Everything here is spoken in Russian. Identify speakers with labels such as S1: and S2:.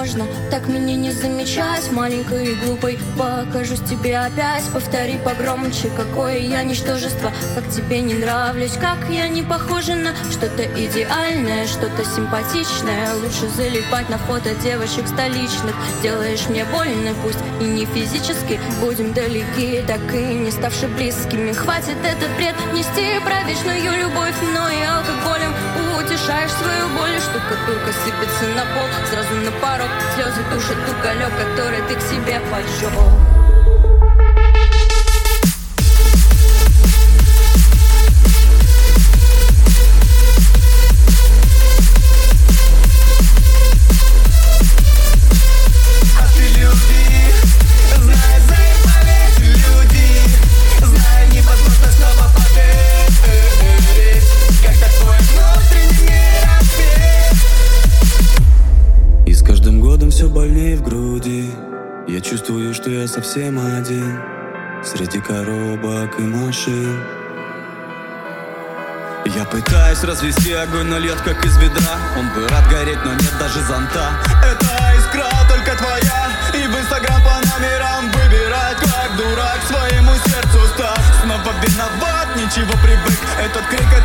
S1: можно так меня не замечать, маленькой и глупой. Покажусь тебе опять, повтори погромче, какое я ничтожество. Как тебе не нравлюсь, как я не похожа на что-то идеальное, что-то симпатичное. Лучше залипать на фото девочек столичных. Делаешь мне больно, пусть и не физически. Будем далеки, так и не ставши близкими. Хватит этот бред нести про вечную любовь, но и алкоголем утешаешь свою боль. Штукатурка сыпется на пол, сразу на порог. Слезы тушат уголек, который ты к себе поджег.
S2: Все больнее в груди. Я чувствую, что я совсем один среди коробок и машин. Я пытаюсь развести огонь, но льет как из ведра. Он бы рад гореть, но нет даже зонта. Это искра только твоя, и в инстаграм по номерам выбирать. Как дурак своему сердцу став, снова виноват, ничего привык. Этот крик